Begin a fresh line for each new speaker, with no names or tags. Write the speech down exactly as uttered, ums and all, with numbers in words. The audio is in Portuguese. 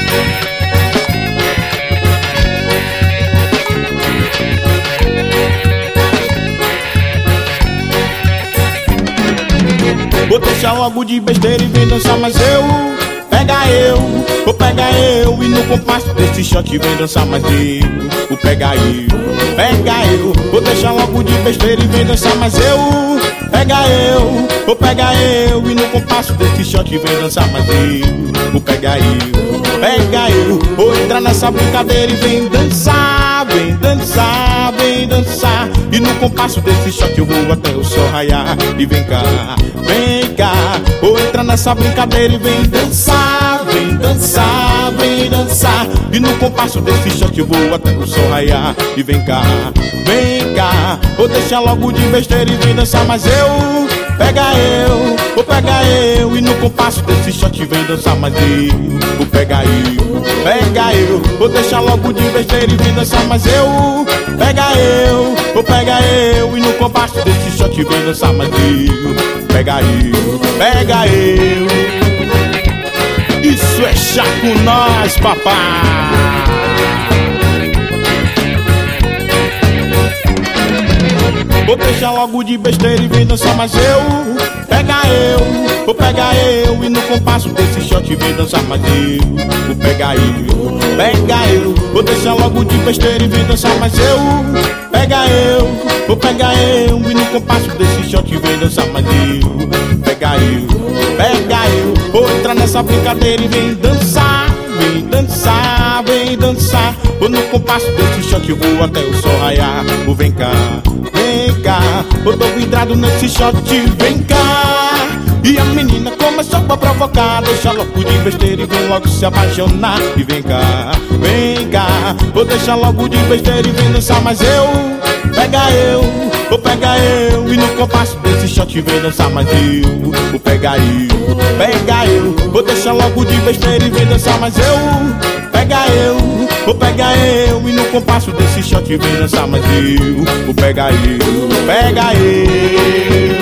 Vou deixar logo de besteira e vem dançar, mas eu pega eu, vou pegar eu. E no compasso desse shot vem dançar, mas eu vou pegar eu, pega eu. Vou deixar logo de besteira e vem dançar, mas eu pega eu, vou pegar eu. E no compasso desse shot vem dançar, mas eu vou pegar eu, pega eu. Vou entrar nessa brincadeira e vem dançar, vem dançar, vem dançar. E no compasso desse shot eu vou até o sol raiar. E vem cá, vem cá, vou entrar nessa brincadeira e vem dançar, vem dançar, vem dançar. E no compasso desse shot eu vou até o sol raiar. E vem cá, vem cá, vou deixar logo de besteira e vem dançar, mas eu pega eu, vou pegar eu. E no compasso desse shot vem dançar, mas eu vou pegar eu, pega eu. Vou deixar logo de besteira e vem dançar, mas eu pega eu, vou pegar eu. E no compasso desse shot vem dançar, mas eu pega eu, pega eu. Isso é chá com nós, papai. Vou deixar logo de besteira e vem dançar, mas eu pega eu, vou pegar eu. E no compasso desse shot vem dançar, mas eu vou pegar eu, pega eu. Vou deixar logo de besteira e vem dançar, mas eu pega eu, vou pegar eu. E no compasso desse shot vem dançar, mas eu pega eu, pega eu. Vou entrar nessa brincadeira e vem dançar, vem dançar, vem dançar. Vou no compasso desse shot eu vou até o sol raiar. Vou vem cá, vem cá, eu tô vidrado nesse shot, vem cá. E a menina começou a provocar, deixa logo de besteira e vem logo se apaixonar. E vem cá, vem cá, vou deixar logo de besteira e vem dançar, mas eu pega eu, vou pegar eu. E no compasso desse shot vem dançar, mas eu vou pegar eu, pega eu. Vou deixar logo de besteira e vem dançar, mas eu pega eu, vou pegar eu. E no compasso desse shot vem dançar, mas eu vou pegar eu, pega eu.